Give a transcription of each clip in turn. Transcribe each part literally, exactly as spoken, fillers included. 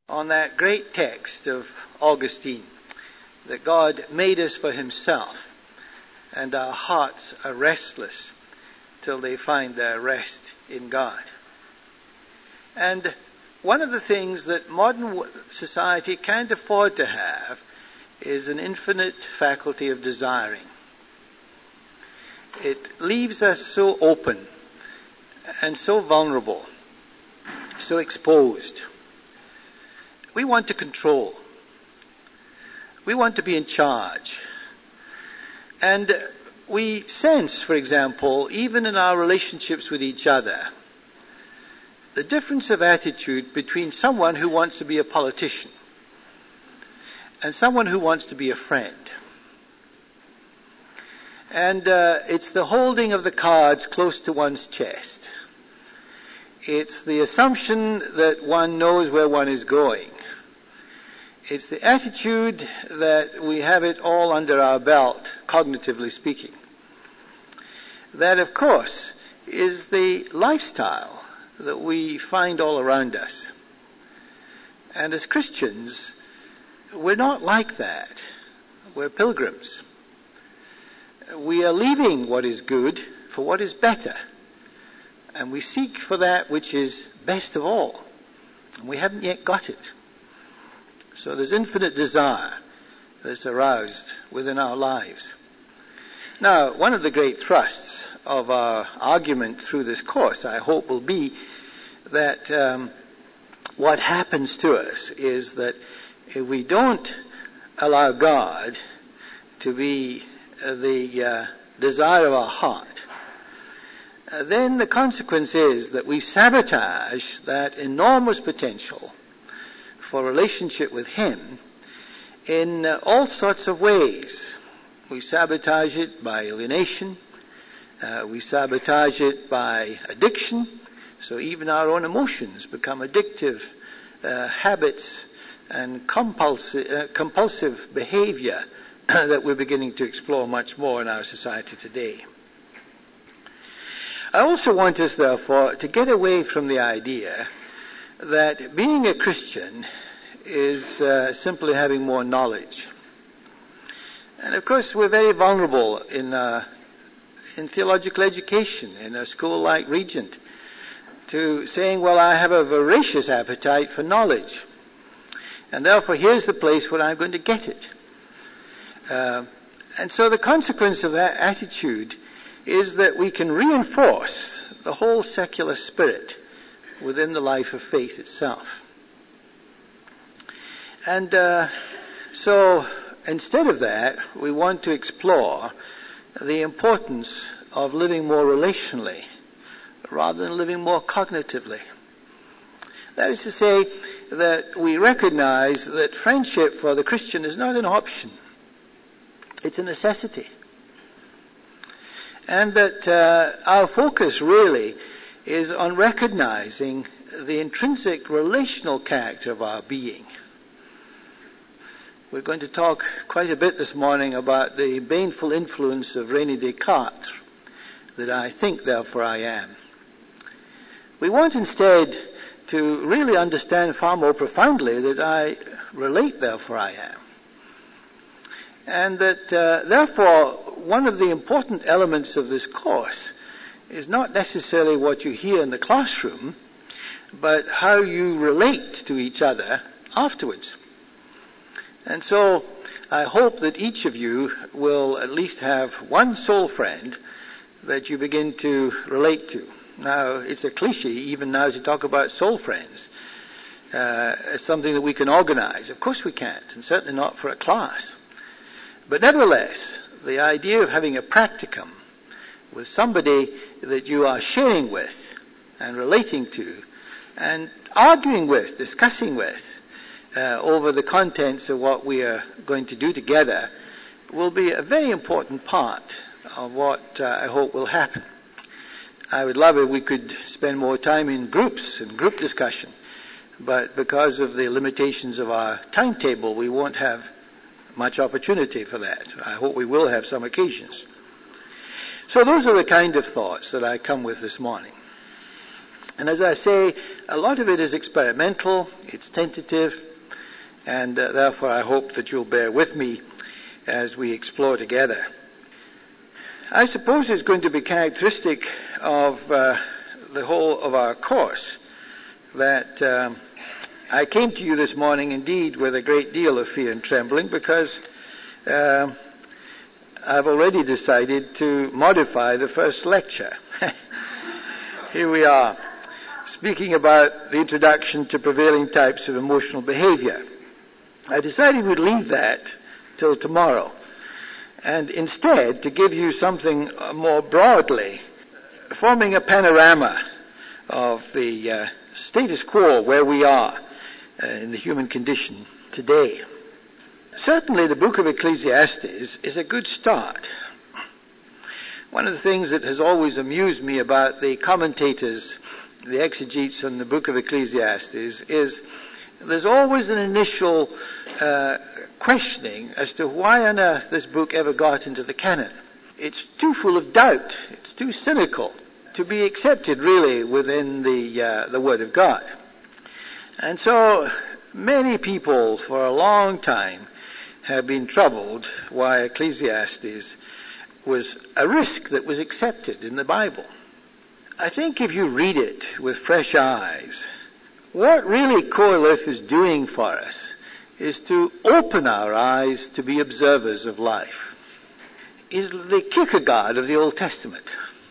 on that great text of Augustine, that God made us for himself, and our hearts are restless till they find their rest in God. And one of the things that modern society can't afford to have is an infinite faculty of desiring. It leaves us so open and so vulnerable, so exposed. We want to control. We want to be in charge. And we sense, for example, even in our relationships with each other, the difference of attitude between someone who wants to be a politician and someone who wants to be a friend. And uh, it's the holding of the cards close to one's chest. It's the assumption that one knows where one is going. It's the attitude that we have it all under our belt, cognitively speaking. That, of course, is the lifestyle that we find all around us. And as Christians, we're not like that. We're pilgrims. We are leaving what is good for what is better. And we seek for that which is best of all. And we haven't yet got it. So there's infinite desire that's aroused within our lives. Now, one of the great thrusts of our argument through this course, I hope, will be that um, what happens to us is that if we don't allow God to be uh, the uh, desire of our heart, uh, then the consequence is that we sabotage that enormous potential for relationship with him in uh, all sorts of ways. We sabotage it by alienation. Uh, we sabotage it by addiction. So even our own emotions become addictive uh, habits and compulsive, uh, compulsive behavior that we're beginning to explore much more in our society today. I also want us, therefore, to get away from the idea that being a Christian is uh, simply having more knowledge. And of course, we're very vulnerable in uh, in theological education in a school like Regent to saying, well, I have a voracious appetite for knowledge, and therefore here's the place where I'm going to get it. Uh, and so the consequence of that attitude is that we can reinforce the whole secular spirit within the life of faith itself. And uh, so instead of that, we want to explore the importance of living more relationally rather than living more cognitively. That is to say that we recognize that friendship for the Christian is not an option. It's a necessity. And that uh, our focus really is on recognizing the intrinsic relational character of our being. We're going to talk quite a bit this morning about the baneful influence of René Descartes, that I think, therefore I am. We want instead to really understand far more profoundly that I relate, therefore I am. And that, uh, therefore, one of the important elements of this course is not necessarily what you hear in the classroom, but how you relate to each other afterwards. And so I hope that each of you will at least have one soul friend that you begin to relate to. Now, it's a cliche even now to talk about soul friends. Uh, it's something that we can organize. Of course we can't, and certainly not for a class. But nevertheless, the idea of having a practicum with somebody that you are sharing with and relating to and arguing with, discussing with, Uh, over the contents of what we are going to do together will be a very important part of what uh, I hope will happen. I would love if we could spend more time in groups and group discussion, but because of the limitations of our timetable, we won't have much opportunity for that. I hope we will have some occasions. So those are the kind of thoughts that I come with this morning. And as I say, a lot of it is experimental, it's tentative, and uh, therefore I hope that you'll bear with me as we explore together. I suppose it's going to be characteristic of uh, the whole of our course that um, I came to you this morning indeed with a great deal of fear and trembling, because uh, I've already decided to modify the first lecture. Here we are, speaking about the introduction to prevailing types of emotional behavior. I decided we'd leave that till tomorrow, and instead to give you something more broadly, forming a panorama of the uh, status quo where we are uh, in the human condition today. Certainly the book of Ecclesiastes is a good start. One of the things that has always amused me about the commentators, the exegetes on the book of Ecclesiastes, is there's always an initial uh, questioning as to why on earth this book ever got into the canon. It's too full of doubt. It's too cynical to be accepted really within the uh, the Word of God. And so many people for a long time have been troubled why Ecclesiastes was a risk that was accepted in the Bible. I think if you read it with fresh eyes, what really Koheleth is doing for us is to open our eyes to be observers of life. Is the Kierkegaard of the Old Testament,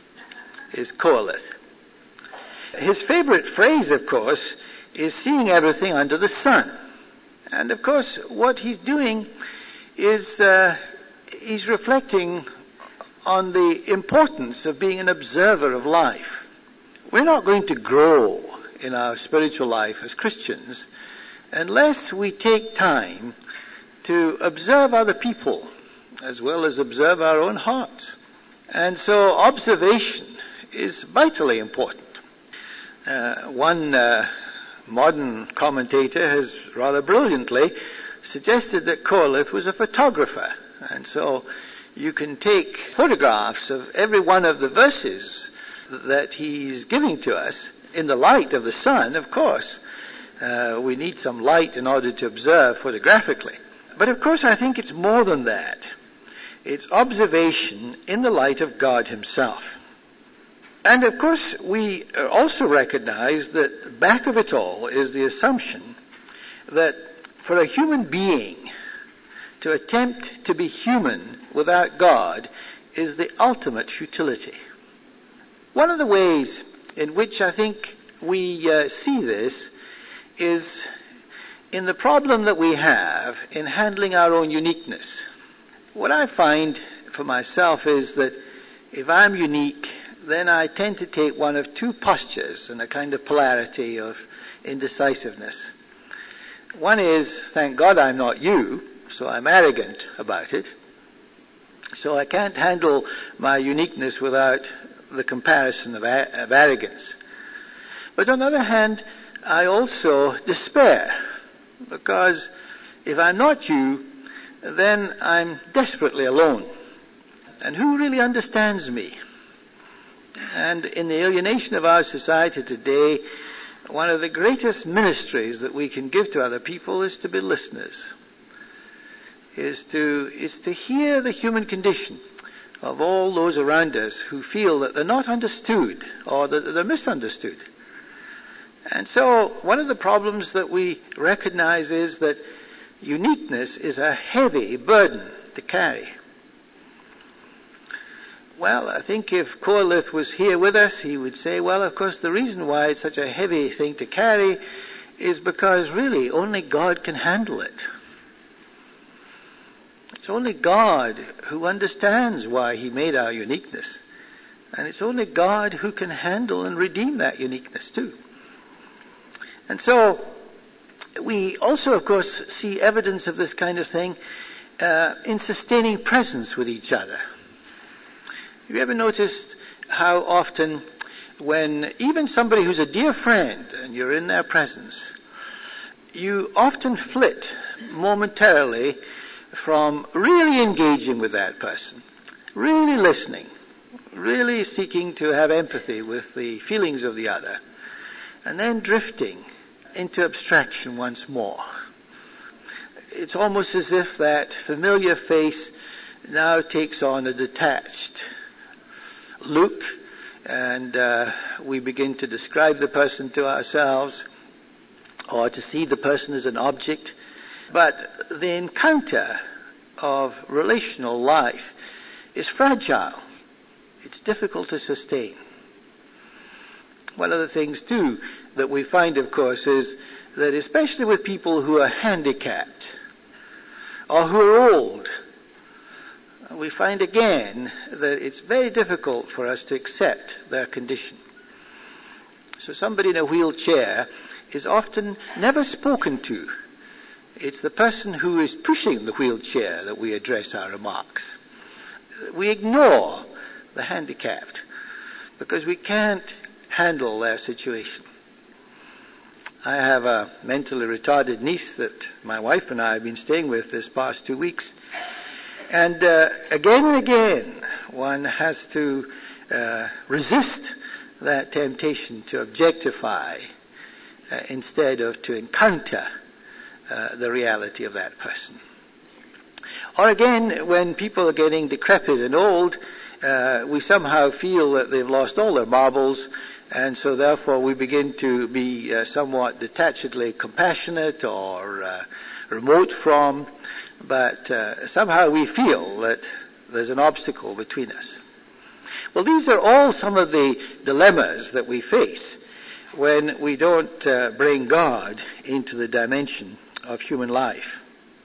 is Koheleth. His favorite phrase, of course, is seeing everything under the sun. And of course, what he's doing is uh, he's reflecting on the importance of being an observer of life. We're not going to grow in our spiritual life as Christians unless we take time to observe other people as well as observe our own hearts. And so observation is vitally important. Uh, one uh, modern commentator has rather brilliantly suggested that Koheleth was a photographer, and so you can take photographs of every one of the verses that he's giving to us in the light of the sun. Of course, uh, we need some light in order to observe photographically. But of course, I think it's more than that. It's observation in the light of God himself. And of course, we also recognize that back of it all is the assumption that for a human being to attempt to be human without God is the ultimate futility. One of the ways in which I think we uh, see this is in the problem that we have in handling our own uniqueness. What I find for myself is that if I'm unique, then I tend to take one of two postures and a kind of polarity of indecisiveness. One is, thank God I'm not you, so I'm arrogant about it. So I can't handle my uniqueness without the comparison of, a- of arrogance. But on the other hand, I also despair, because if I'm not you, then I'm desperately alone. And who really understands me? And in the alienation of our society today, one of the greatest ministries that we can give to other people is to be listeners, is to, is to hear the human condition of all those around us who feel that they're not understood or that they're misunderstood. And so one of the problems that we recognize is that uniqueness is a heavy burden to carry. Well, I think if Koheleth was here with us, he would say, well, of course, the reason why it's such a heavy thing to carry is because really only God can handle it. It's only God who understands why he made our uniqueness. And it's only God who can handle and redeem that uniqueness too. And so we also, of course, see evidence of this kind of thing uh, in sustaining presence with each other. Have you ever noticed how often when even somebody who's a dear friend and you're in their presence, you often flit momentarily from really engaging with that person, really listening, really seeking to have empathy with the feelings of the other, and then drifting into abstraction once more. It's almost as if that familiar face now takes on a detached look, and uh, we begin to describe the person to ourselves, or to see the person as an object. But the encounter of relational life is fragile. It's difficult to sustain. One of the things, too, that we find, of course, is that especially with people who are handicapped or who are old, we find again that it's very difficult for us to accept their condition. So somebody in a wheelchair is often never spoken to. It's the person who is pushing the wheelchair that we address our remarks. We ignore the handicapped because we can't handle their situation. I have a mentally retarded niece that my wife and I have been staying with this past two weeks. And uh, again and again, one has to uh, resist that temptation to objectify uh, instead of to encounter uh, the reality of that person. Or again, when people are getting decrepit and old, uh, we somehow feel that they've lost all their marbles, and so therefore we begin to be uh, somewhat detachedly compassionate or uh, remote from, but uh, somehow we feel that there's an obstacle between us. Well, these are all some of the dilemmas that we face when we don't uh, bring God into the dimension of human life.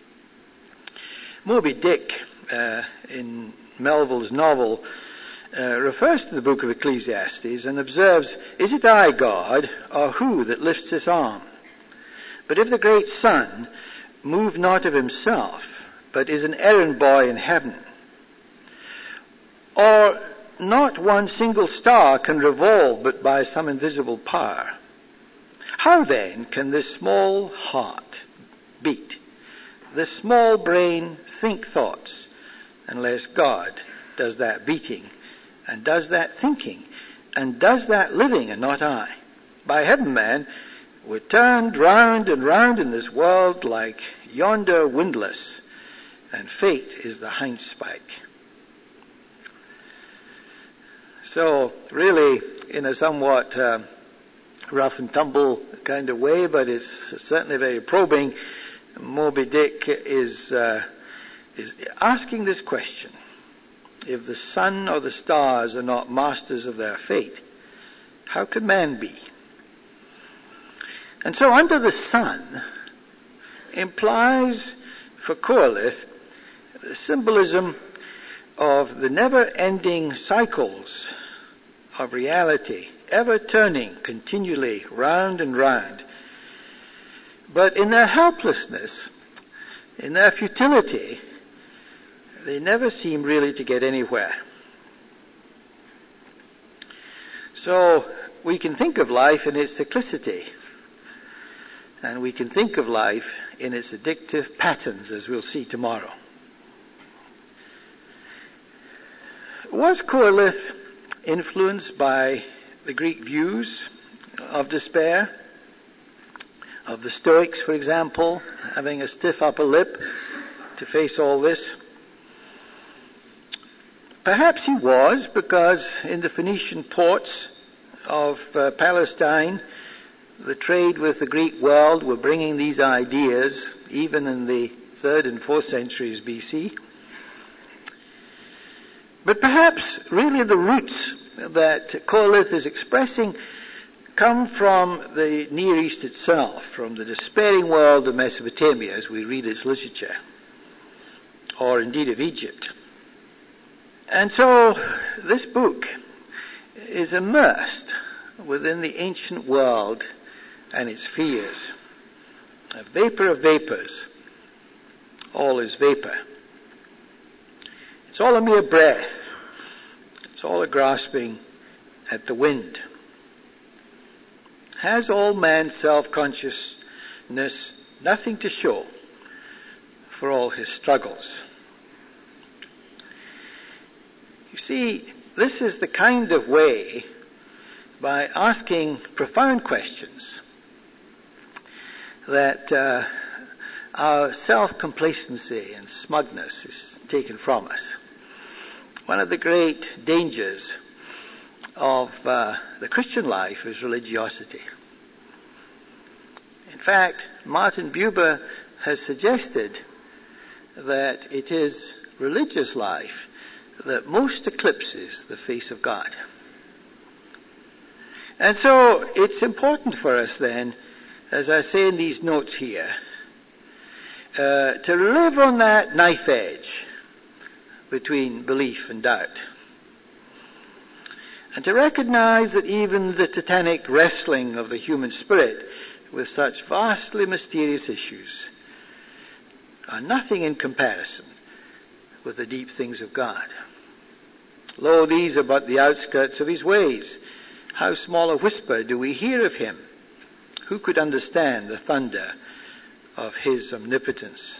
Moby Dick, uh, in Melville's novel, uh, refers to the book of Ecclesiastes and observes, "Is it I, God, or who that lifts this arm? But if the great sun move not of himself, but is an errand boy in heaven, or not one single star can revolve but by some invisible power, how then can this small heart beat, this small brain think thoughts, unless God does that beating, and does that thinking, and does that living, and not I? By heaven, man, we're turned round and round in this world like yonder windlass, and fate is the hindspike." So, really, in a somewhat uh, rough and tumble kind of way, but it's certainly very probing, Moby Dick is uh, is asking this question: if the sun or the stars are not masters of their fate, how can man be? And so under the sun implies for Corleth the symbolism of the never-ending cycles of reality, ever turning continually round and round. But in their helplessness, in their futility, they never seem really to get anywhere. So we can think of life in its cyclicity, and we can think of life in its addictive patterns, as we'll see tomorrow. Was Corleth influenced by the Greek views of despair? Of the Stoics, for example, having a stiff upper lip to face all this? Perhaps he was, because in the Phoenician ports of uh, Palestine, the trade with the Greek world were bringing these ideas, even in the third and fourth centuries B C. But perhaps really the roots that Corleth is expressing come from the Near East itself, from the despairing world of Mesopotamia as we read its literature, or indeed of Egypt. And so this book is immersed within the ancient world and its fears. A vapor of vapors, all is vapor. It's all a mere breath. It's all a grasping at the wind. Has all man's self-consciousness nothing to show for all his struggles? You see, this is the kind of way by asking profound questions that uh, our self-complacency and smugness is taken from us. One of the great dangers of uh, the Christian life is religiosity. In fact, Martin Buber has suggested that it is religious life that most eclipses the face of God. And so it's important for us then, as I say in these notes here, uh, to live on that knife edge between belief and doubt. And to recognize that even the titanic wrestling of the human spirit with such vastly mysterious issues are nothing in comparison with the deep things of God. Lo, these are but the outskirts of his ways. How small a whisper do we hear of him? Who could understand the thunder of his omnipotence?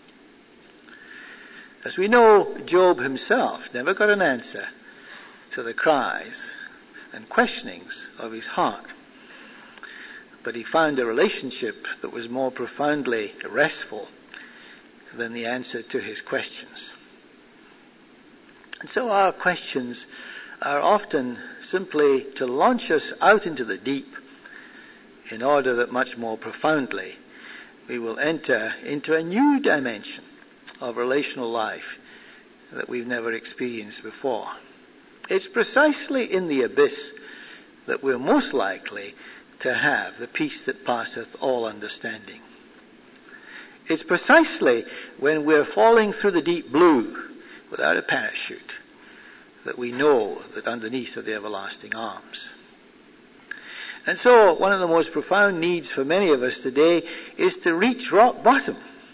As we know, Job himself never got an answer to the cries and questionings of his heart. But he found a relationship that was more profoundly restful than the answer to his questions. And so our questions are often simply to launch us out into the deep in order that much more profoundly we will enter into a new dimension of relational life that we've never experienced before. It's precisely in the abyss that we're most likely to have the peace that passeth all understanding. It's precisely when we're falling through the deep blue without a parachute that we know that underneath are the everlasting arms. And so one of the most profound needs for many of us today is to reach rock bottom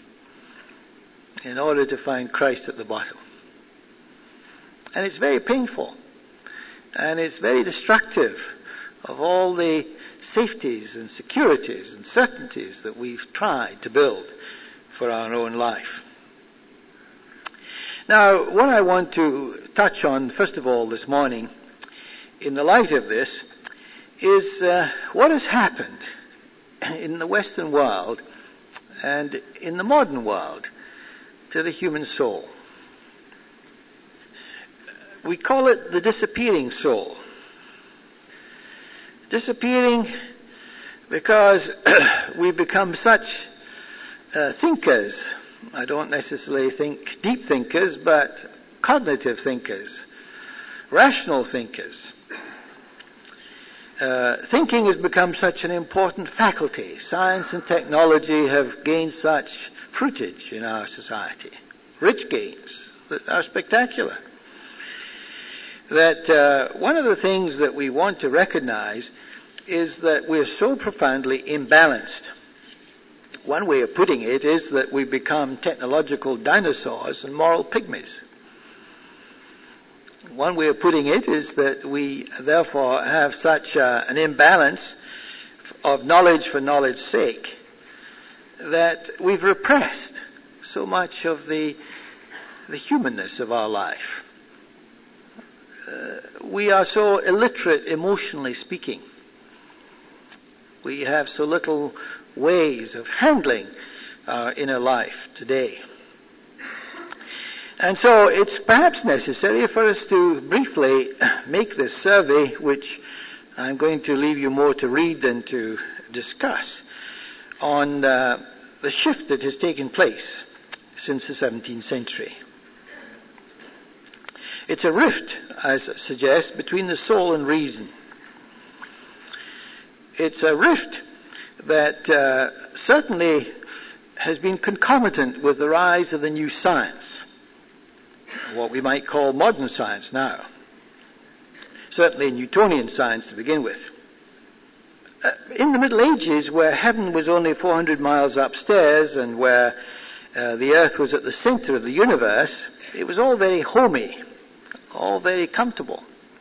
in order to find Christ at the bottom. And it's very painful, and it's very destructive of all the safeties and securities and certainties that we've tried to build for our own life. Now, what I want to touch on, first of all, this morning, in the light of this, is uh, what has happened in the Western world and in the modern world to the human soul. We call it the disappearing soul. Disappearing because we've become such uh, thinkers. I don't necessarily think deep thinkers, but cognitive thinkers, rational thinkers. Uh, thinking has become such an important faculty. Science and technology have gained such fruitage in our society, rich gains that are spectacular. That uh, one of the things that we want to recognize is that we're so profoundly imbalanced. One way of putting it is that we become technological dinosaurs and moral pygmies. One way of putting it is that we therefore have such uh, an imbalance of knowledge for knowledge's sake that we've repressed so much of the, the humanness of our life. Uh, we are so illiterate emotionally speaking. We have so little ways of handling our inner life today. And so it's perhaps necessary for us to briefly make this survey, which I'm going to leave you more to read than to discuss, on uh, the shift that has taken place since the seventeenth century. It's a rift, as it suggests, between the soul and reason. It's a rift that uh, certainly has been concomitant with the rise of the new science, what we might call modern science now. Certainly Newtonian science to begin with. Uh, in the Middle Ages, where heaven was only four hundred miles upstairs and where uh, the earth was at the center of the universe, it was all very homey, all very comfortable.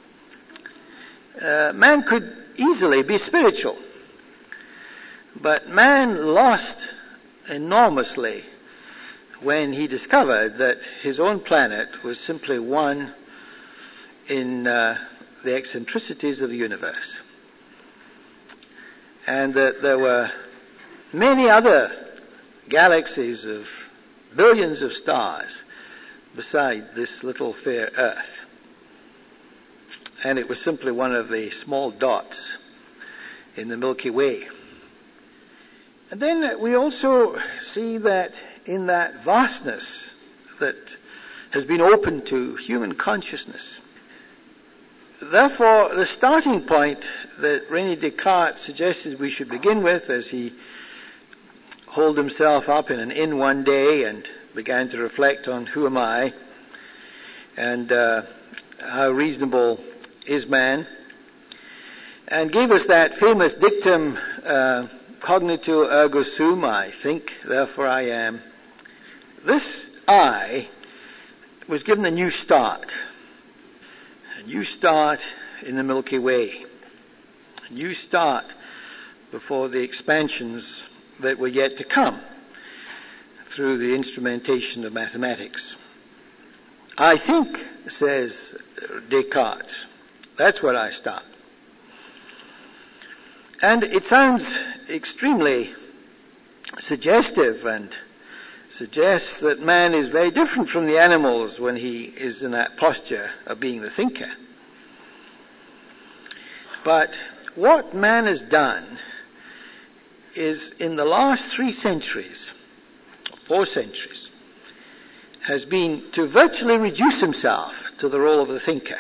Uh, man could easily be spiritual, but man lost enormously when he discovered that his own planet was simply one in uh, the eccentricities of the universe. and that there were many other galaxies of billions of stars beside this little fair Earth. And it was simply one of the small dots in the Milky Way. And then we also see that in that vastness that has been open to human consciousness. Therefore, the starting point that René Descartes suggested we should begin with, as he holed himself up in an inn one day and began to reflect on who am I and uh, how reasonable is man, and gave us that famous dictum, uh, cognito ergo sum, I think, therefore I am. This I was given a new start. A new start in the Milky Way. A new start before the expansions that were yet to come through the instrumentation of mathematics. I think, says Descartes, that's where I start. And it sounds extremely suggestive and suggests that man is very different from the animals when he is in that posture of being the thinker. But what man has done is, in the last three centuries, four centuries, has been to virtually reduce himself to the role of the thinker.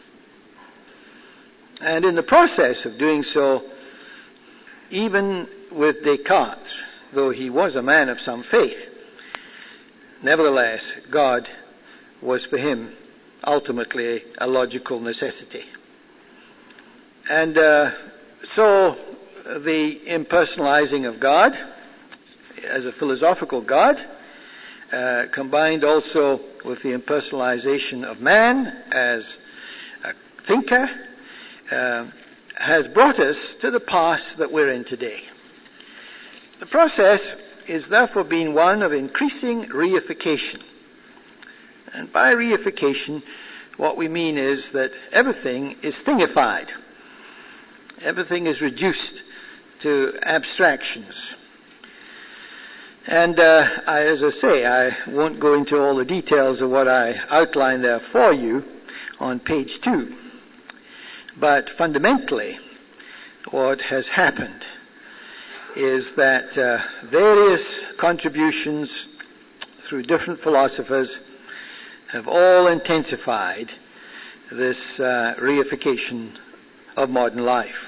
And in the process of doing so, even with Descartes, though he was a man of some faith, nevertheless, God was for him ultimately a logical necessity. And uh, so the impersonalizing of God as a philosophical God, uh, combined also with the impersonalization of man as a thinker, uh, has brought us to the path that we're in today. The process is therefore being one of increasing reification. And by reification, what we mean is that everything is thingified. Everything is reduced to abstractions. And uh, I, as I say, I won't go into all the details of what I outlined there for you on page two. But fundamentally, what has happened is that uh, various contributions through different philosophers have all intensified this uh, reification of modern life.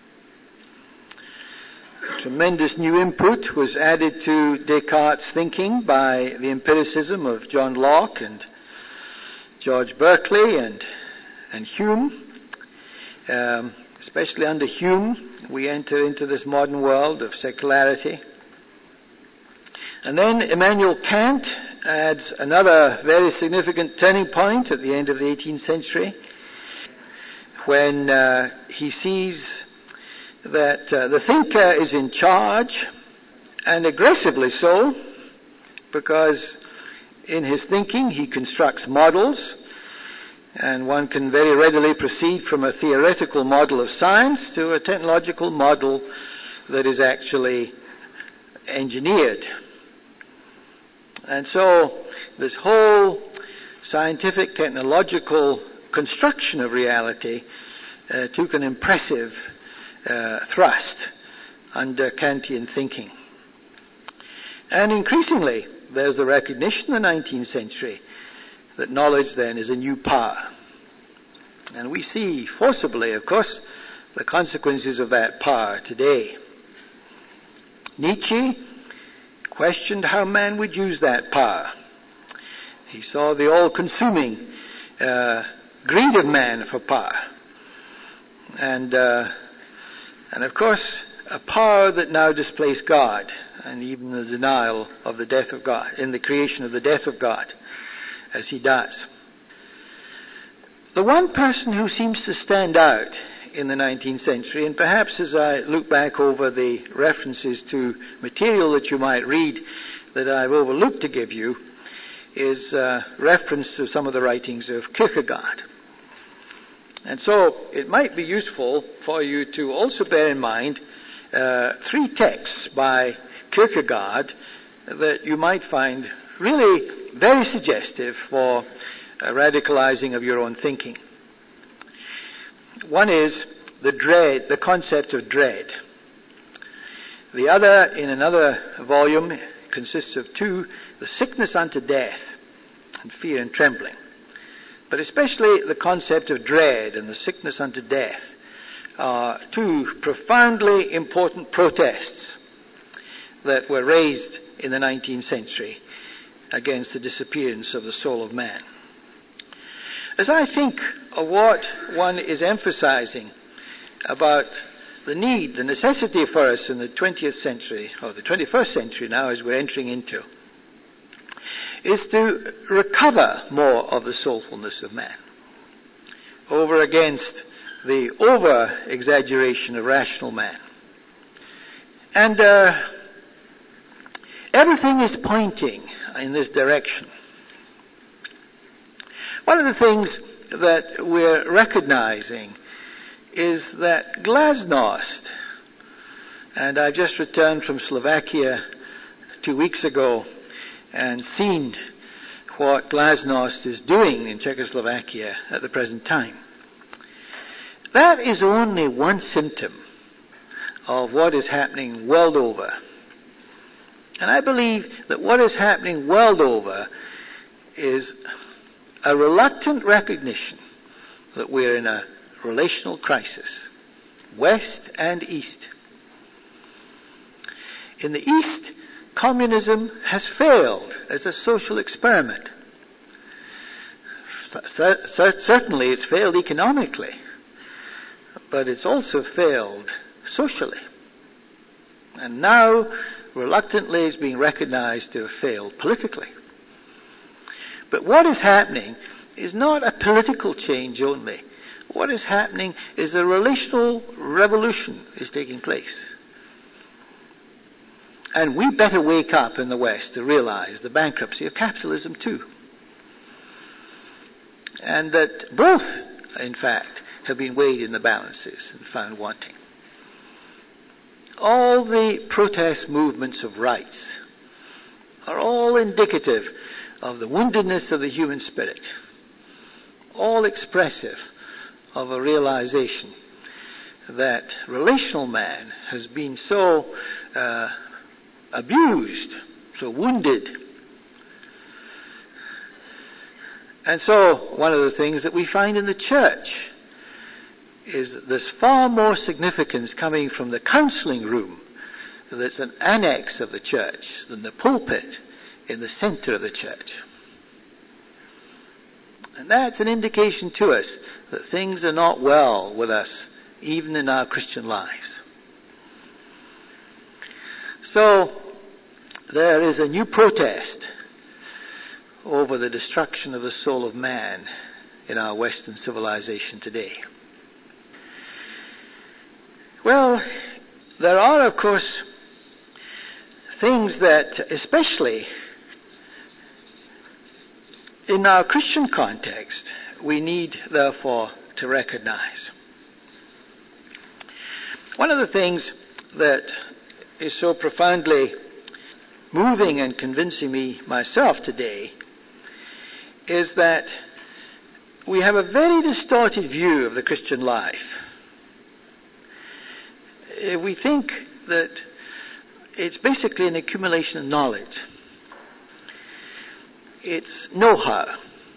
A tremendous new input was added to Descartes' thinking by the empiricism of John Locke and George Berkeley and, and Hume. Um, especially under Hume, we enter into this modern world of secularity. And then Immanuel Kant adds another very significant turning point at the end of the eighteenth century, when uh, he sees that uh, the thinker is in charge, and aggressively so, because in his thinking he constructs models, and one can very readily proceed from a theoretical model of science to a technological model that is actually engineered. And so this whole scientific technological construction of reality uh, took an impressive uh, thrust under Kantian thinking. And increasingly, there's the recognition in the nineteenth century that knowledge then is a new power. And we see forcibly, of course, the consequences of that power today. Nietzsche questioned how man would use that power. He saw the all-consuming uh, greed of man for power. And, uh, and of course, a power that now displaced God, and even the denial of the death of God, in the creation of the death of God, as he does. The one person who seems to stand out in the nineteenth century, and perhaps as I look back over the references to material that you might read that I've overlooked to give you, is uh, reference to some of the writings of Kierkegaard. And so it might be useful for you to also bear in mind uh, three texts by Kierkegaard that you might find really very suggestive for uh, radicalizing of your own thinking. One is the dread, the concept of dread. The other, in another volume, consists of two, the sickness unto death and fear and trembling. But especially the concept of dread and the sickness unto death are two profoundly important protests that were raised in the nineteenth century against the disappearance of the soul of man. As I think of what one is emphasizing about the need, the necessity for us in the twentieth century, or the twenty-first century now as we're entering into, is to recover more of the soulfulness of man over against the over-exaggeration of rational man. And uh, everything is pointing in this direction. One of the things that we're recognizing is that glasnost, and I've just returned from Slovakia two weeks ago and seen what glasnost is doing in Czechoslovakia at the present time. That is only one symptom of what is happening world over. And I believe that what is happening world over is a reluctant recognition that we're in a relational crisis, West and East. In the East, communism has failed as a social experiment. Certainly it's failed economically, but it's also failed socially. And now, reluctantly, it's being recognized to have failed politically. But what is happening is not a political change only. What is happening is a relational revolution is taking place. And we better wake up in the West to realize the bankruptcy of capitalism too. And that both, in fact, have been weighed in the balances and found wanting. All the protest movements of rights are all indicative of the woundedness of the human spirit, all expressive of a realization that relational man has been so uh, abused, so wounded. And so one of the things that we find in the church is that there's far more significance coming from the counseling room that's an annex of the church than the pulpit in the center of the church. And that's an indication to us that things are not well with us, even in our Christian lives. So, there is a new protest over the destruction of the soul of man in our Western civilization today. Well, there are, of course, things that, especially in our Christian context, we need, therefore, to recognize. One of the things that is so profoundly moving and convincing me myself today is that we have a very distorted view of the Christian life. If we think that it's basically an accumulation of knowledge, it's know-how,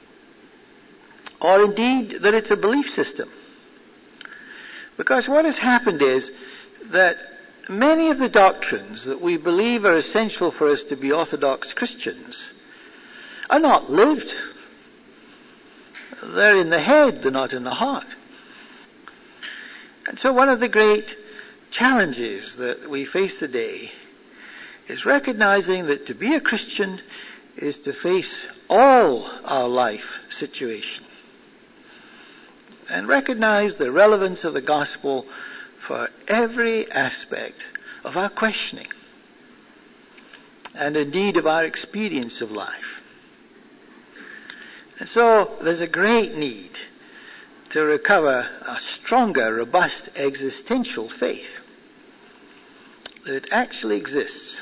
or indeed that it's a belief system. Because what has happened is that many of the doctrines that we believe are essential for us to be Orthodox Christians are not lived. They're in the head, they're not in the heart. And so one of the great challenges that we face today is recognizing that to be a Christian is to face all our life situation and recognize the relevance of the gospel for every aspect of our questioning and indeed of our experience of life. And so there's a great need to recover a stronger, robust existential faith. that it actually exists.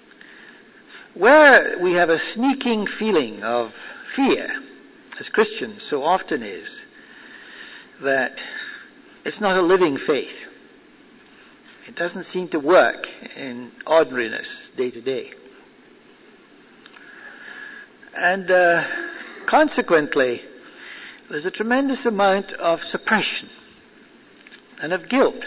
Where we have a sneaking feeling of fear, as Christians so often is, that it's not a living faith. It doesn't seem to work in ordinariness day to day. And uh, consequently, there's a tremendous amount of suppression and of guilt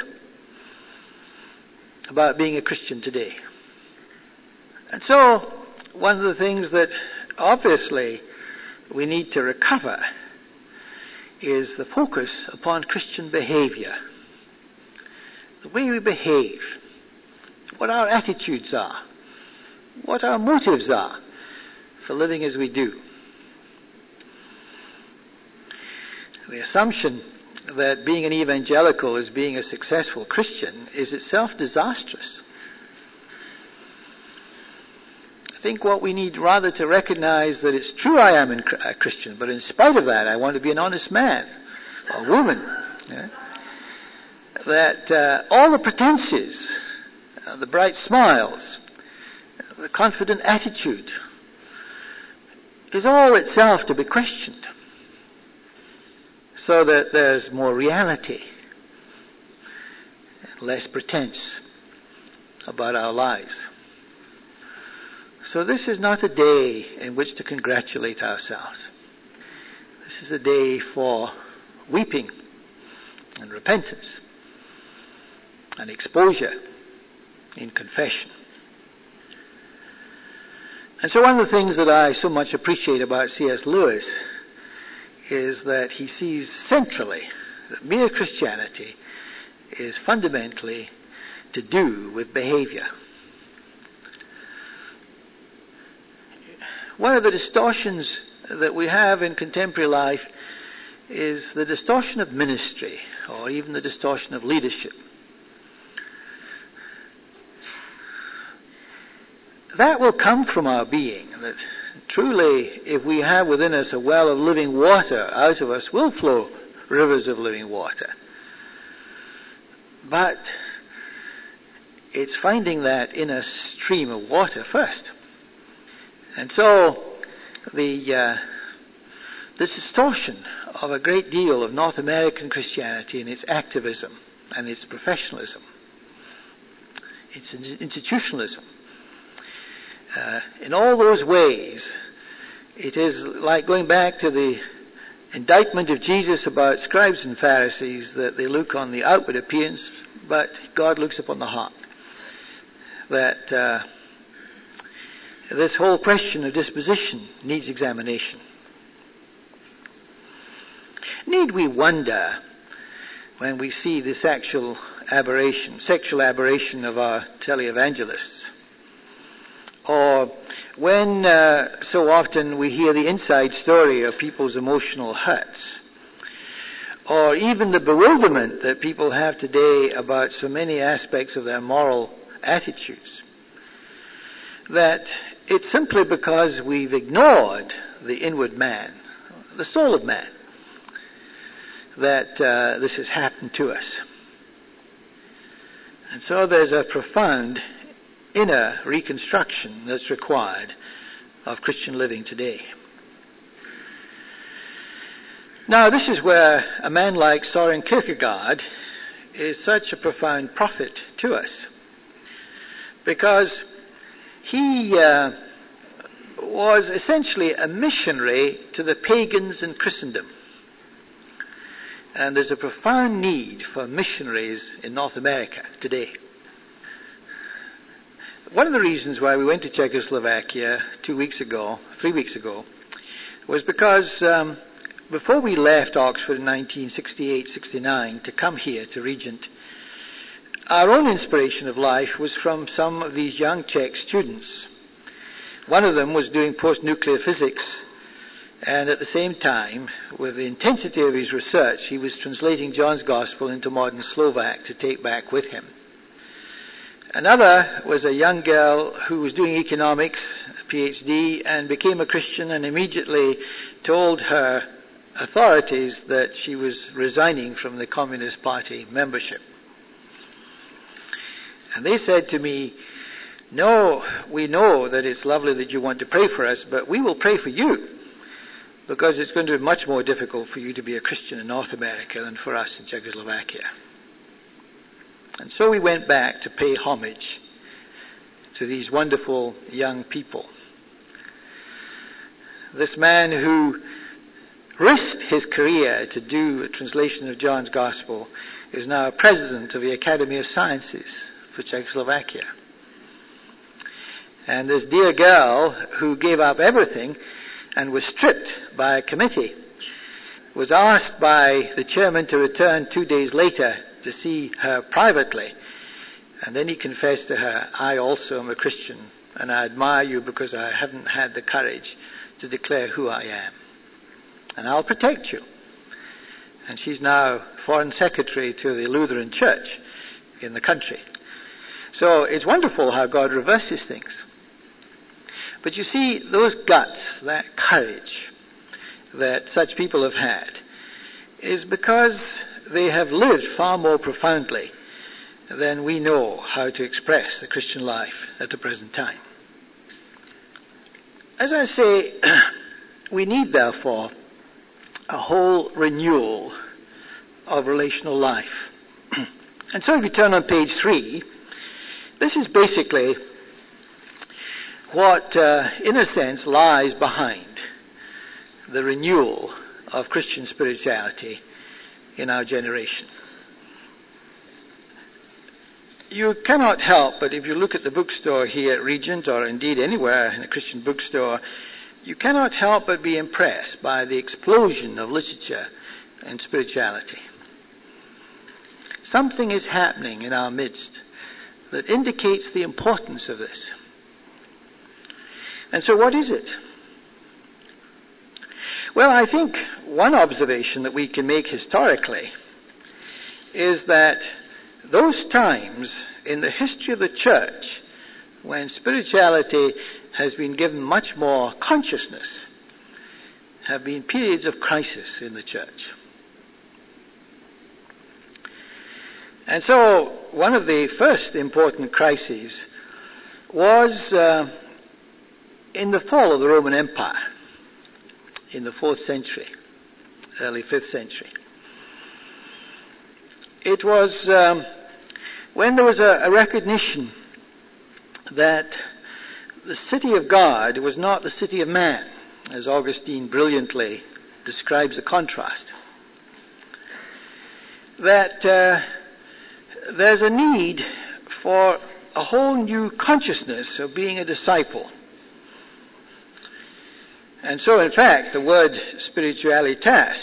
about being a Christian today. And so, one of the things that obviously we need to recover is the focus upon Christian behavior. The way we behave, what our attitudes are, what our motives are for living as we do. The assumption that being an evangelical is being a successful Christian is itself disastrous. I think what we need rather to recognize that it's true I am a Christian, but in spite of that I want to be an honest man or woman. Yeah? That uh, all the pretenses, uh, the bright smiles, the confident attitude is all itself to be questioned, so that there's more reality, less pretense about our lives. So this is not a day in which to congratulate ourselves. This is a day for weeping and repentance and exposure in confession. And so one of the things that I so much appreciate about C S Lewis is that he sees centrally that mere Christianity is fundamentally to do with behavior. One of the distortions that we have in contemporary life is the distortion of ministry, or even the distortion of leadership. That will come from our being, that truly, if we have within us a well of living water, out of us will flow rivers of living water. But it's finding that inner stream of water first. And so, the, uh, the distortion of a great deal of North American Christianity and its activism and its professionalism, its institutionalism, Uh, in all those ways, it is like going back to the indictment of Jesus about scribes and Pharisees, that they look on the outward appearance, but God looks upon the heart. That uh, this whole question of disposition needs examination. Need we wonder when we see the sexual aberration, sexual aberration of our televangelists? Or when uh, so often we hear the inside story of people's emotional hurts, or even the bewilderment that people have today about so many aspects of their moral attitudes, that it's simply because we've ignored the inward man, the soul of man, that uh, this has happened to us. And so there's a profound inner reconstruction that's required of Christian living today. Now, this is where a man like Søren Kierkegaard is such a profound prophet to us, because he uh, was essentially a missionary to the pagans in Christendom. And there's a profound need for missionaries in North America today. One of the reasons why we went to Czechoslovakia two weeks ago, three weeks ago, was because um, before we left Oxford in nineteen sixty-eight sixty-nine to come here to Regent, our own inspiration of life was from some of these young Czech students. One of them was doing post-nuclear physics, and at the same time, with the intensity of his research, he was translating John's Gospel into modern Slovak to take back with him. Another was a young girl who was doing economics, a P H D, and became a Christian and immediately told her authorities that she was resigning from the Communist Party membership. And they said to me, no, we know that it's lovely that you want to pray for us, but we will pray for you, because it's going to be much more difficult for you to be a Christian in North America than for us in Czechoslovakia. And so we went back to pay homage to these wonderful young people. This man who risked his career to do a translation of John's Gospel is now president of the Academy of Sciences for Czechoslovakia. And this dear girl who gave up everything and was stripped by a committee was asked by the chairman to return two days later to see her privately. And then he confessed to her, I also am a Christian, and I admire you because I haven't had the courage to declare who I am. And I'll protect you. And she's now foreign secretary to the Lutheran Church in the country. So it's wonderful how God reverses things. But you see, those guts, that courage that such people have had, is because they have lived far more profoundly than we know how to express the Christian life at the present time. As I say, we need, therefore, a whole renewal of relational life. And so if you turn on page three, this is basically what, uh, in a sense, lies behind the renewal of Christian spirituality in our generation. You cannot help but, if you look at the bookstore here at Regent, or indeed anywhere in a Christian bookstore, you cannot help but be impressed by the explosion of literature and spirituality. Something is happening in our midst that indicates the importance of this. And so what is it? Well, I think one observation that we can make historically is that those times in the history of the church when spirituality has been given much more consciousness have been periods of crisis in the church. And so one of the first important crises was uh, in the fall of the Roman Empire in the fourth century, early fifth century. It was um, when there was a, a recognition that the city of God was not the city of man, as Augustine brilliantly describes the contrast. That uh, there's a need for a whole new consciousness of being a disciple. And so, in fact, the word spiritualitas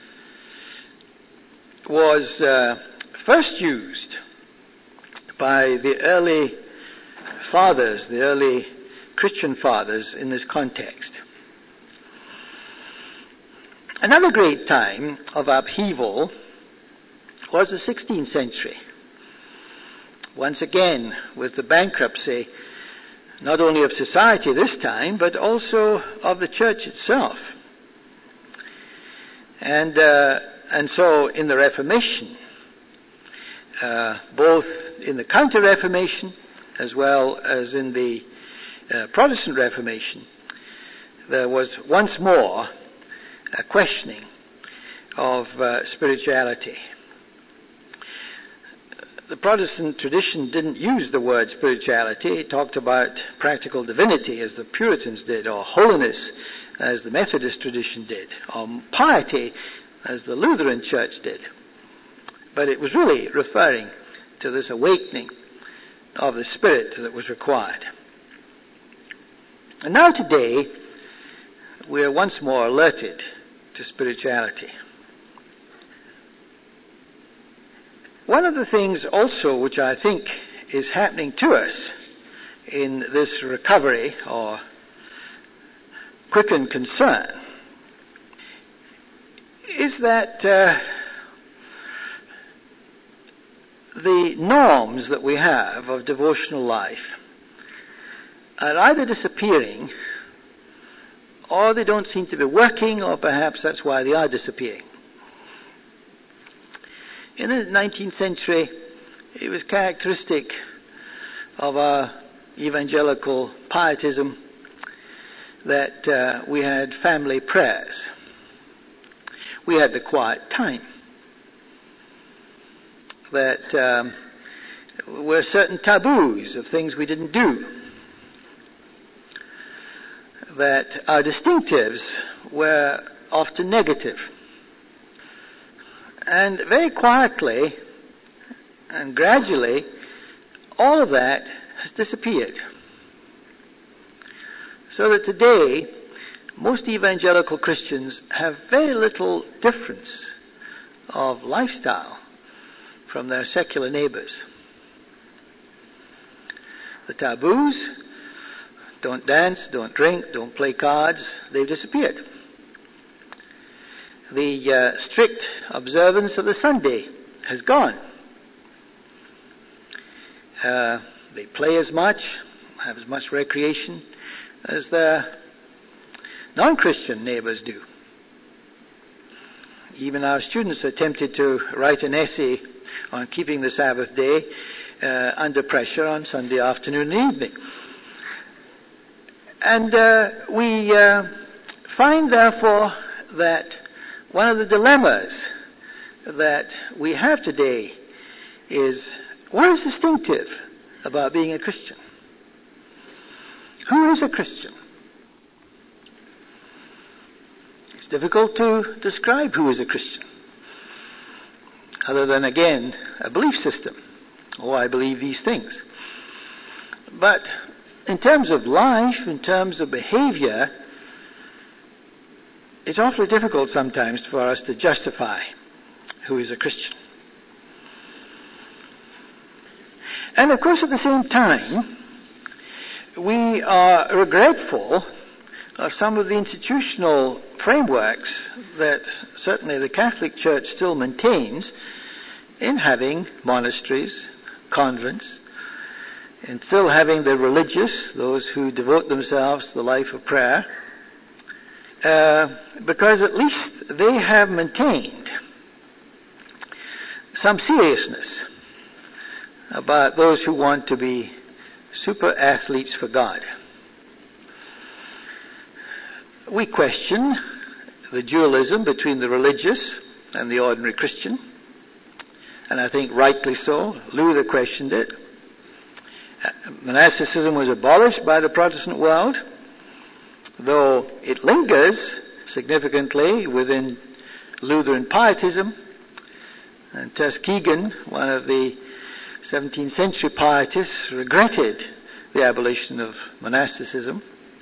was uh, first used by the early fathers, the early Christian fathers in this context. Another great time of upheaval was the sixteenth century. Once again, with the bankruptcy not only of society this time, but also of the church itself. And uh, and so in the Reformation, uh, both in the Counter-Reformation as well as in the uh, Protestant Reformation, there was once more a questioning of uh, spirituality. The Protestant tradition didn't use the word spirituality. It talked about practical divinity, as the Puritans did, or holiness, as the Methodist tradition did, or piety, as the Lutheran Church did. But it was really referring to this awakening of the Spirit that was required. And now today, we are once more alerted to spirituality. One of the things also which I think is happening to us in this recovery or quickened concern is that uh, the norms that we have of devotional life are either disappearing, or they don't seem to be working, or perhaps that's why they are disappearing. In the nineteenth century, it was characteristic of our evangelical pietism that uh, we had family prayers. We had the quiet time. That um, were certain taboos of things we didn't do. That our distinctives were often negative. And very quietly and gradually, all of that has disappeared. So that today, most evangelical Christians have very little difference of lifestyle from their secular neighbors. The taboos, don't dance, don't drink, don't play cards, they've disappeared. The uh, strict observance of the Sunday has gone. Uh, they play as much, have as much recreation as their non-Christian neighbors do. Even our students are tempted to write an essay on keeping the Sabbath day uh, under pressure on Sunday afternoon and evening. And uh, we uh, find, therefore, that one of the dilemmas that we have today is, what is distinctive about being a Christian? Who is a Christian? It's difficult to describe who is a Christian, other than, again, a belief system. Oh, I believe these things. But in terms of life, in terms of behavior, it's awfully difficult sometimes for us to justify who is a Christian. And of course, at the same time, we are regretful of some of the institutional frameworks that certainly the Catholic Church still maintains in having monasteries, convents, and still having the religious, those who devote themselves to the life of prayer, uh, because at least they have maintained some seriousness about those who want to be super athletes for God. We question the dualism between the religious and the ordinary Christian, and I think rightly so. Luther questioned it. Monasticism was abolished by the Protestant world, though it lingers significantly within Lutheran pietism. And Tuskegee, one of the seventeenth century pietists, regretted the abolition of monasticism.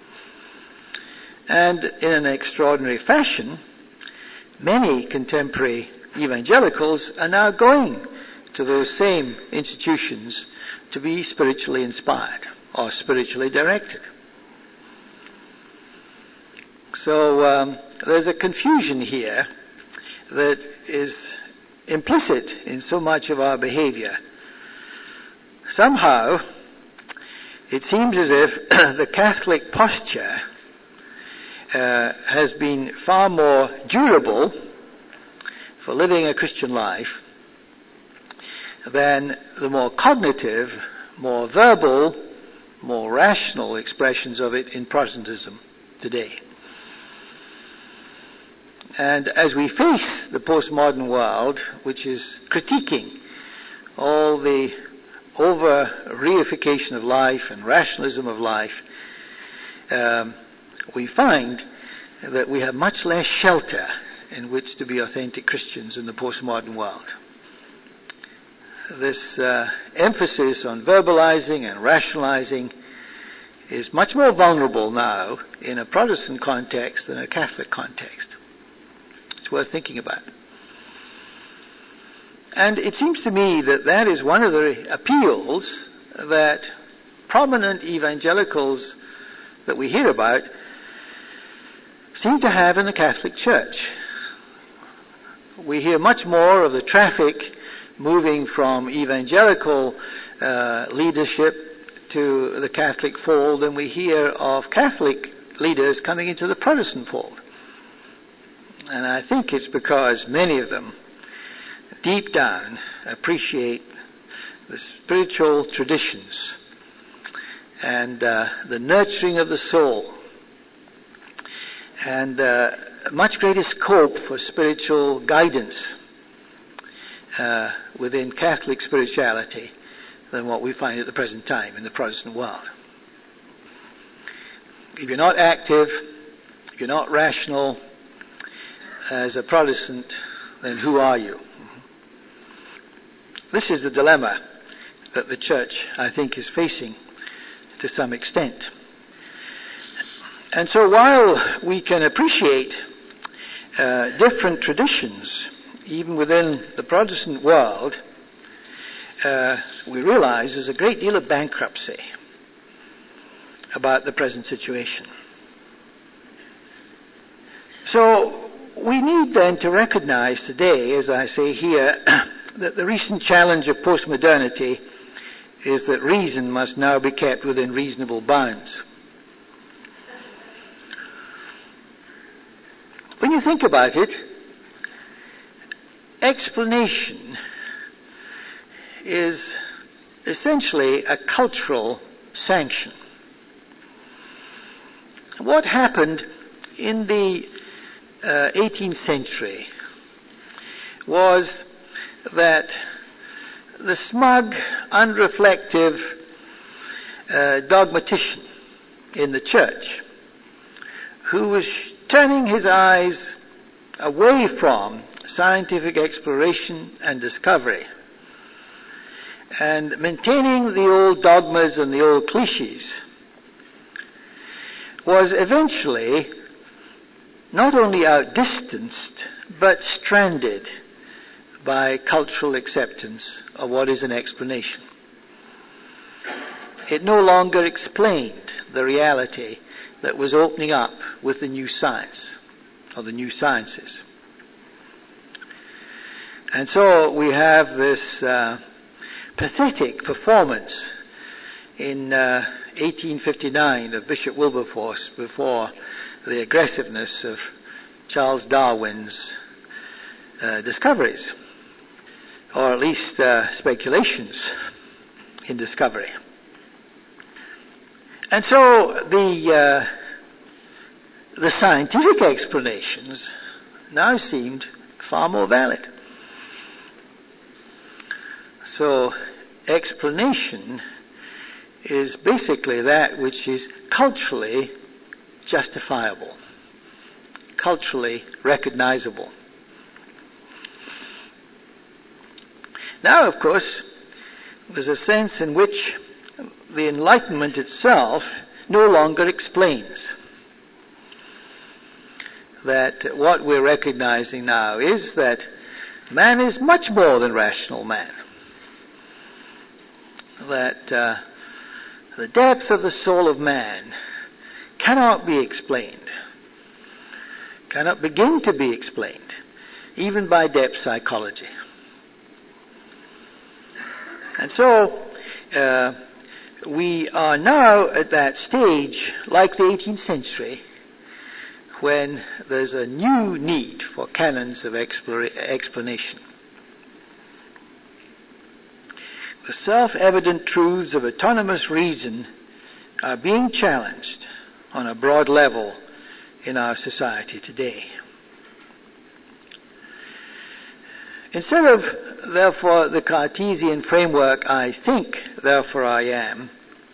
And in an extraordinary fashion, many contemporary evangelicals are now going to those same institutions to be spiritually inspired or spiritually directed. So um, there's a confusion here that is implicit in so much of our behavior. Somehow, it seems as if the Catholic posture uh, has been far more durable for living a Christian life than the more cognitive, more verbal, more rational expressions of it in Protestantism today. And as we face the postmodern world, which is critiquing all the over-reification of life and rationalism of life, um, we find that we have much less shelter in which to be authentic Christians in the postmodern world. This uh, emphasis on verbalizing and rationalizing is much more vulnerable now in a Protestant context than a Catholic context. It's worth thinking about. And it seems to me that that is one of the appeals that prominent evangelicals that we hear about seem to have in the Catholic Church. We hear much more of the traffic moving from evangelical uh, leadership to the Catholic fold than we hear of Catholic leaders coming into the Protestant fold. And I think it's because many of them, deep down, appreciate the spiritual traditions and uh, the nurturing of the soul, and uh, much greater scope for spiritual guidance uh, within Catholic spirituality than what we find at the present time in the Protestant world. If you're not active, if you're not rational as a Protestant, then who are you? This is the dilemma that the Church, I think, is facing to some extent. And so while we can appreciate uh, different traditions, even within the Protestant world, uh, we realize there's a great deal of bankruptcy about the present situation. So we need then to recognize today, as I say here, that the recent challenge of postmodernity is that reason must now be kept within reasonable bounds. When you think about it, explanation is essentially a cultural sanction. What happened in the uh, eighteenth century was that the smug, unreflective uh, dogmatician in the church, who was turning his eyes away from scientific exploration and discovery, and maintaining the old dogmas and the old cliches, was eventually not only outdistanced, but stranded by cultural acceptance of what is an explanation. It no longer explained the reality that was opening up with the new science, or the new sciences. And so we have this uh, pathetic performance in uh, eighteen fifty-nine of Bishop Wilberforce before the aggressiveness of Charles Darwin's uh, discoveries, or at least uh, speculations in discovery. And so the uh, the scientific explanations now seemed far more valid. So explanation is basically that which is culturally justifiable, culturally recognizable. Now, of course, there's a sense in which the Enlightenment itself no longer explains. That what we're recognizing now is that man is much more than rational man. That uh, the depth of the soul of man cannot be explained, cannot begin to be explained, even by depth psychology. And so, uh, we are now at that stage, like the eighteenth century, when there's a new need for canons of explora- explanation. The self-evident truths of autonomous reason are being challenged on a broad level in our society today. Instead of, therefore, the Cartesian framework, I think, therefore I am,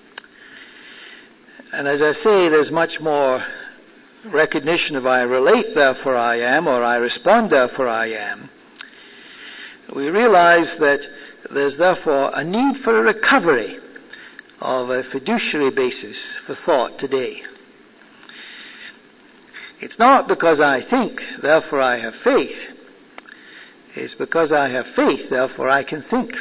and as I say, there's much more recognition of I relate, therefore I am, or I respond, therefore I am, we realize that there's therefore a need for a recovery of a fiduciary basis for thought today. It's not because I think, therefore I have faith. It's because I have faith, therefore I can think.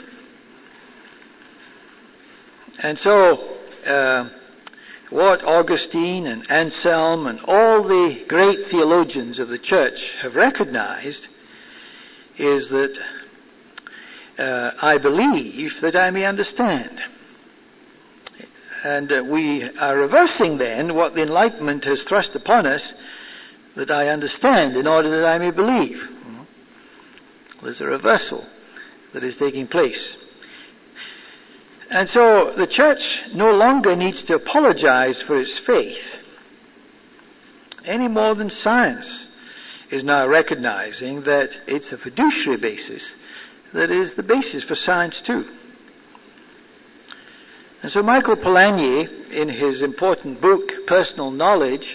And so, uh, what Augustine and Anselm and all the great theologians of the church have recognized is that uh, I believe that I may understand. And uh, we are reversing then what the Enlightenment has thrust upon us, that I understand in order that I may believe. There's a reversal that is taking place. And so the church no longer needs to apologize for its faith any more than science is now recognizing that it's a fiduciary basis that is the basis for science too. And so Michael Polanyi, in his important book, Personal Knowledge,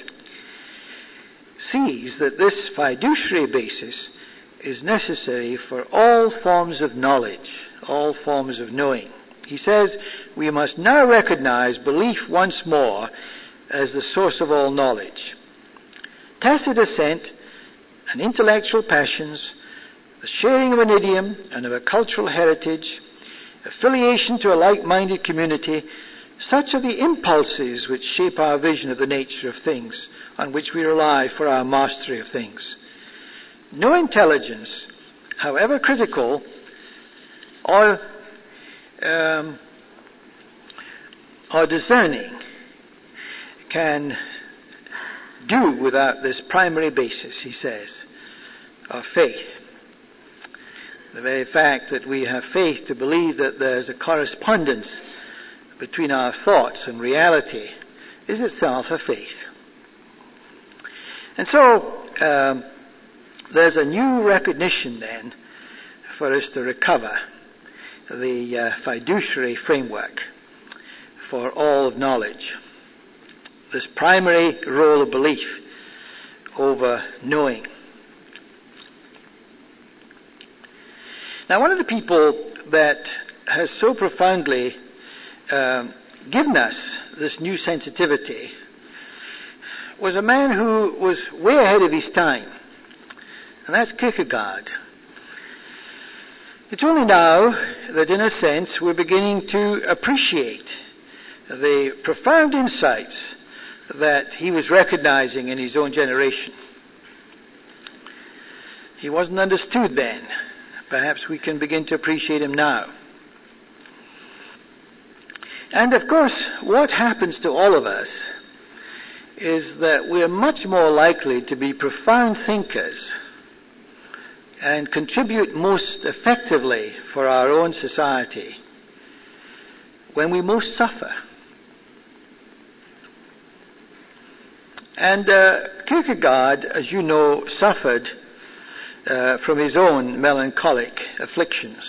sees that this fiduciary basis is necessary for all forms of knowledge, all forms of knowing. He says, we must now recognize belief once more as the source of all knowledge. Tacit assent and intellectual passions, the sharing of an idiom and of a cultural heritage, affiliation to a like-minded community, such are the impulses which shape our vision of the nature of things, on which we rely for our mastery of things. No intelligence, however critical or, um, or discerning, can do without this primary basis, he says, of faith. The very fact that we have faith to believe that there's a correspondence between our thoughts and reality is itself a faith. And so, um, there's a new recognition then for us to recover the uh, fiduciary framework for all of knowledge. This primary role of belief over knowing. Now, one of the people that has so profoundly um, given us this new sensitivity was a man who was way ahead of his time, and that's Kierkegaard. It's only now that, in a sense, we're beginning to appreciate the profound insights that he was recognizing in his own generation. He wasn't understood then. Perhaps we can begin to appreciate him now. And of course, what happens to all of us is that we're much more likely to be profound thinkers and contribute most effectively for our own society when we most suffer. And uh, Kierkegaard, as you know, suffered uh, from his own melancholic afflictions.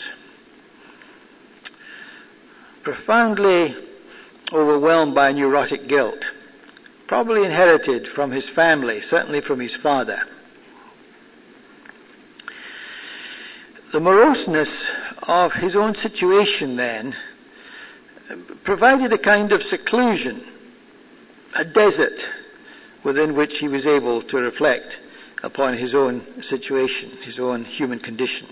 Profoundly overwhelmed by neurotic guilt, probably inherited from his family, certainly from his father. The moroseness of his own situation then provided a kind of seclusion, a desert within which he was able to reflect upon his own situation, his own human condition.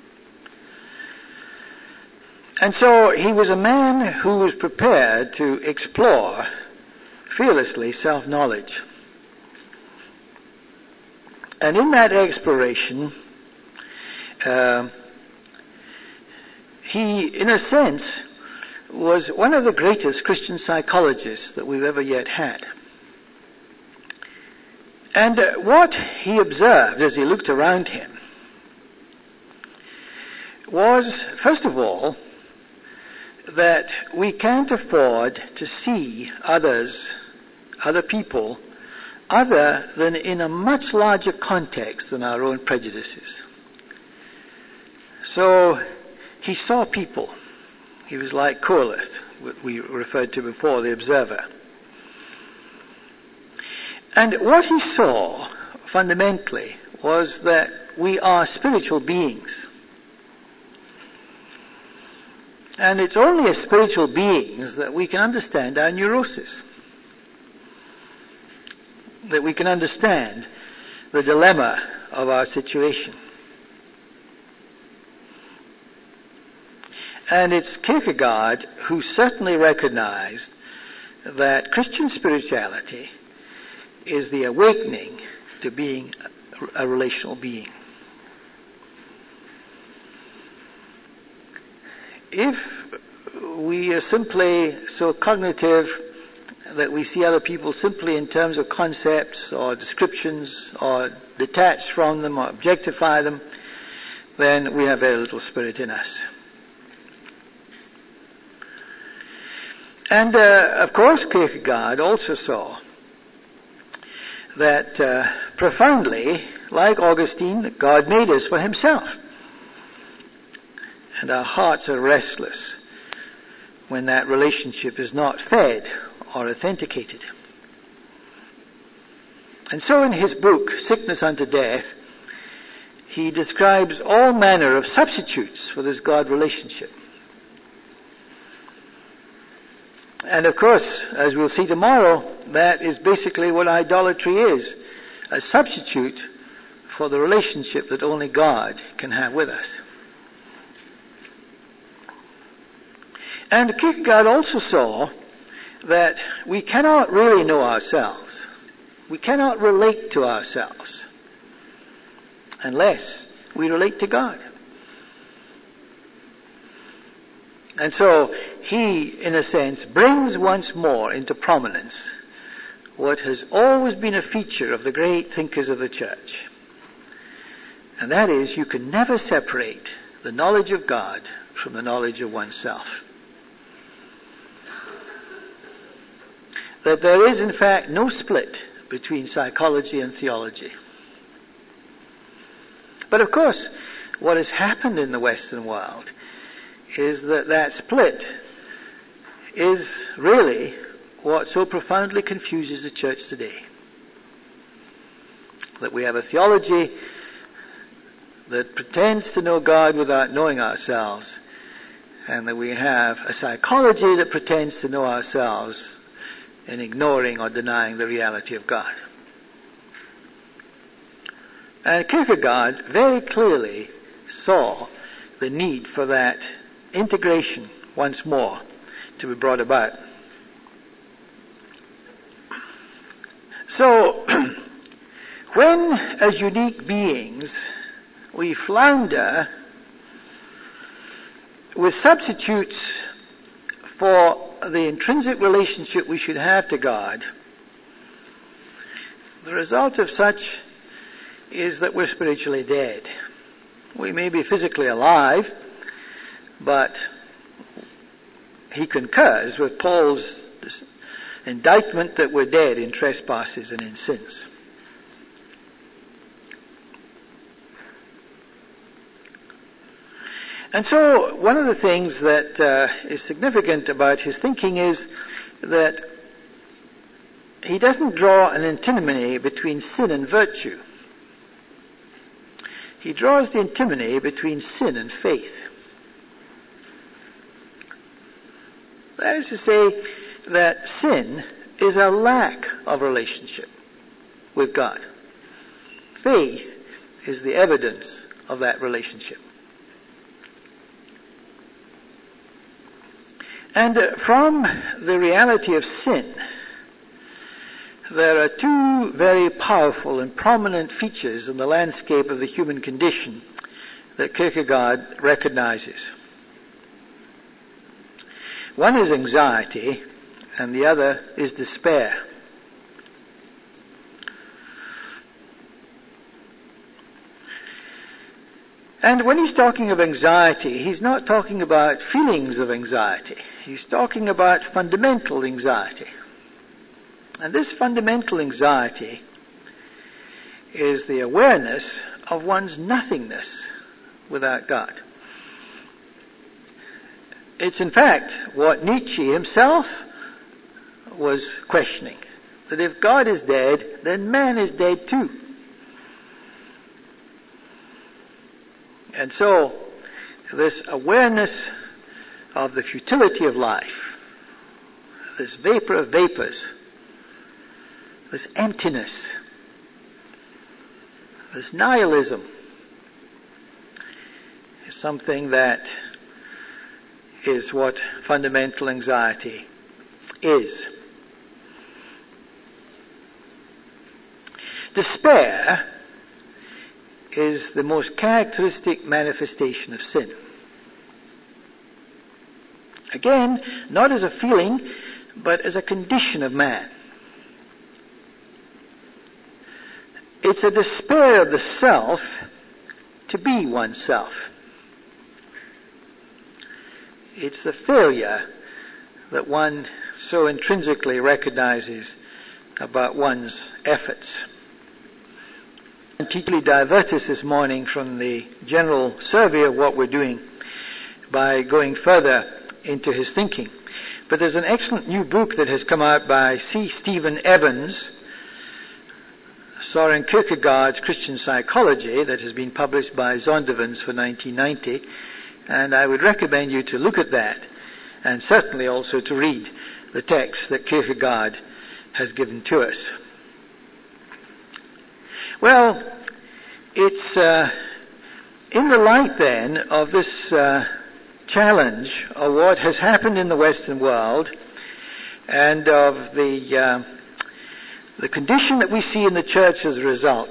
And so he was a man who was prepared to explore fearlessly self-knowledge. And in that exploration, uh, he, in a sense, was one of the greatest Christian psychologists that we've ever yet had. And uh, what he observed as he looked around him was, first of all, that we can't afford to see others, other people, other than in a much larger context than our own prejudices. So he saw people. He was like Corleth, what we referred to before, the observer. And what he saw, fundamentally, was that we are spiritual beings. And it's only as spiritual beings that we can understand our neurosis. That we can understand the dilemma of our situation. And it's Kierkegaard who certainly recognized that Christian spirituality is the awakening to being a relational being. If we are simply so cognitive that we see other people simply in terms of concepts or descriptions or detach from them or objectify them, then we have very little spirit in us. And, uh, of course, Kierkegaard also saw that uh, profoundly, like Augustine, that God made us for himself. And our hearts are restless when that relationship is not fed or authenticated. And so in his book, Sickness Unto Death, he describes all manner of substitutes for this God relationship. And of course, as we'll see tomorrow, that is basically what idolatry is, a substitute for the relationship that only God can have with us. And Kierkegaard also saw that we cannot really know ourselves. We cannot relate to ourselves unless we relate to God. And so he, in a sense, brings once more into prominence what has always been a feature of the great thinkers of the church. And that is, you can never separate the knowledge of God from the knowledge of oneself. That there is, in fact, no split between psychology and theology. But of course, what has happened in the Western world is that that split is really what so profoundly confuses the church today. That we have a theology that pretends to know God without knowing ourselves, and that we have a psychology that pretends to know ourselves in ignoring or denying the reality of God. And Kierkegaard very clearly saw the need for that integration once more to be brought about. So, when as unique beings we flounder with substitutes for the intrinsic relationship we should have to God, the result of such is that we're spiritually dead. We may be physically alive, but he concurs with Paul's indictment that we're dead in trespasses and in sins. And so one of the things that uh, is significant about his thinking is that he doesn't draw an antinomy between sin and virtue. He draws the antinomy between sin and faith. That is to say that sin is a lack of relationship with God. Faith is the evidence of that relationship. And uh, from the reality of sin, there are two very powerful and prominent features in the landscape of the human condition that Kierkegaard recognizes. One is anxiety, and the other is despair. And when he's talking of anxiety, he's not talking about feelings of anxiety. He's talking about fundamental anxiety. And this fundamental anxiety is the awareness of one's nothingness without God. It's in fact what Nietzsche himself was questioning. That if God is dead, then man is dead too. And so, this awareness of the futility of life, this vapor of vapors, this emptiness, this nihilism, is something that is what fundamental anxiety is. Despair is the most characteristic manifestation of sin. Again, not as a feeling, but as a condition of man. It's a despair of the self to be oneself. It's the failure that one so intrinsically recognizes about one's efforts. And particularly divert us this morning from the general survey of what we're doing by going further into his thinking. But there's an excellent new book that has come out by C. Stephen Evans, Soren Kierkegaard's Christian Psychology, that has been published by Zondervan's for nineteen ninety. And I would recommend you to look at that, and certainly also to read the text that Kierkegaard has given to us. Well, it's uh, in the light then of this uh, challenge of what has happened in the Western world and of the uh, the condition that we see in the church as a result,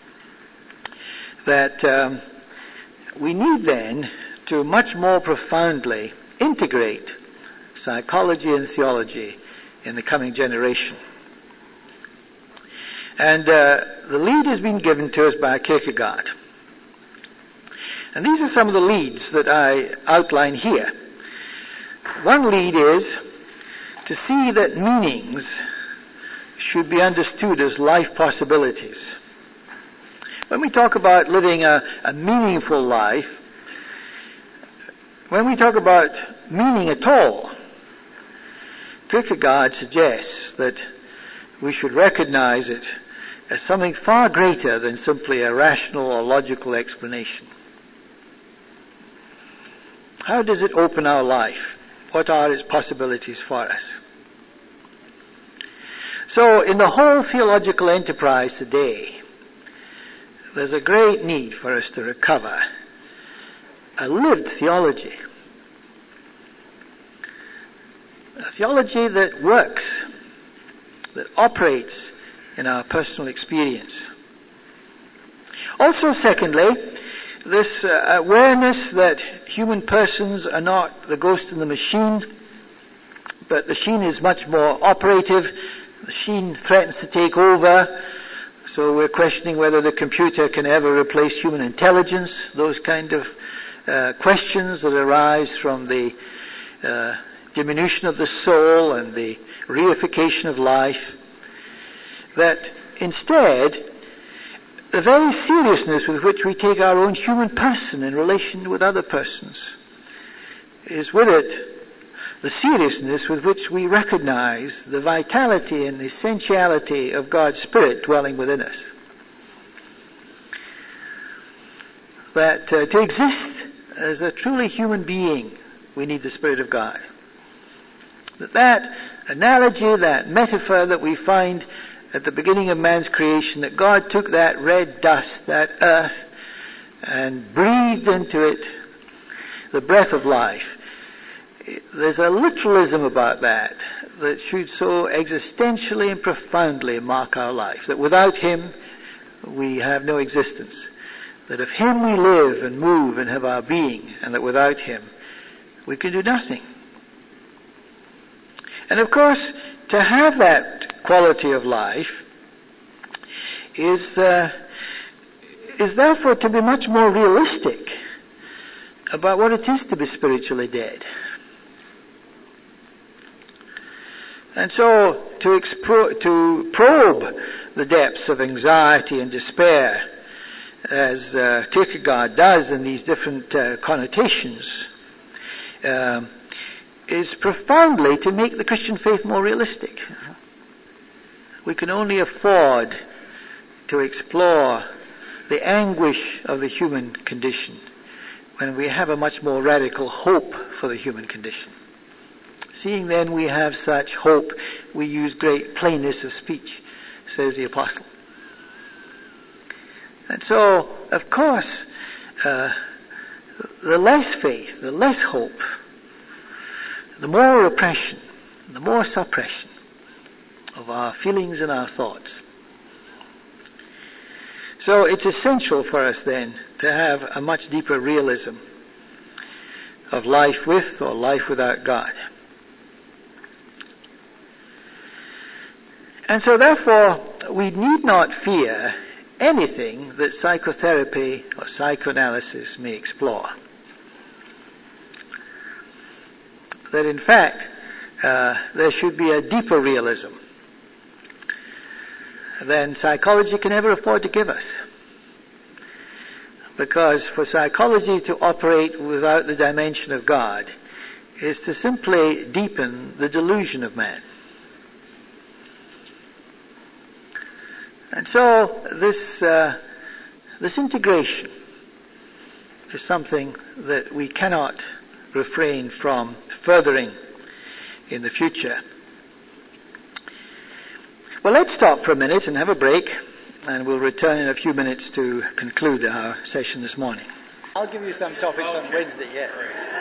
that um, we need then to much more profoundly integrate psychology and theology in the coming generation. And uh, the lead has been given to us by Kierkegaard. And these are some of the leads that I outline here. One lead is to see that meanings should be understood as life possibilities. When we talk about living a, a meaningful life, when we talk about meaning at all, Kierkegaard suggests that we should recognize it as something far greater than simply a rational or logical explanation. How does it open our life? What are its possibilities for us? So, in the whole theological enterprise today, there's a great need for us to recover a lived theology. A theology that works, that operates in our personal experience. Also, secondly, this uh, awareness that human persons are not the ghost in the machine, but the machine is much more operative. The machine threatens to take over, so we're questioning whether the computer can ever replace human intelligence, those kind of uh, questions that arise from the uh, diminution of the soul and the reification of life. That instead, the very seriousness with which we take our own human person in relation with other persons is with it the seriousness with which we recognize the vitality and essentiality of God's Spirit dwelling within us. That uh, to exist as a truly human being, we need the Spirit of God. That that analogy, that metaphor that we find at the beginning of man's creation, that God took that red dust, that earth, and breathed into it the breath of life. There's a literalism about that that should so existentially and profoundly mark our life, that without Him we have no existence, that of Him we live and move and have our being, and that without Him we can do nothing. And of course, to have that quality of life is uh, is therefore to be much more realistic about what it is to be spiritually dead. And so to expro- to probe the depths of anxiety and despair, as uh, Kierkegaard does in these different uh, connotations, uh, is profoundly to make the Christian faith more realistic. We can only afford to explore the anguish of the human condition when we have a much more radical hope for the human condition. Seeing then we have such hope, we use great plainness of speech, says the apostle. And so, of course, uh, the less faith, the less hope, the more repression, the more suppression of our feelings and our thoughts. So it's essential for us then to have a much deeper realism of life with or life without God. And so therefore, we need not fear anything that psychotherapy or psychoanalysis may explore. That in fact, uh, there should be a deeper realism than psychology can ever afford to give us. Because for psychology to operate without the dimension of God is to simply deepen the delusion of man. And so this uh, this integration is something that we cannot refrain from furthering in the future. Well, let's stop for a minute and have a break, and we'll return in a few minutes to conclude our session this morning. I'll give you some topics on Wednesday, yes.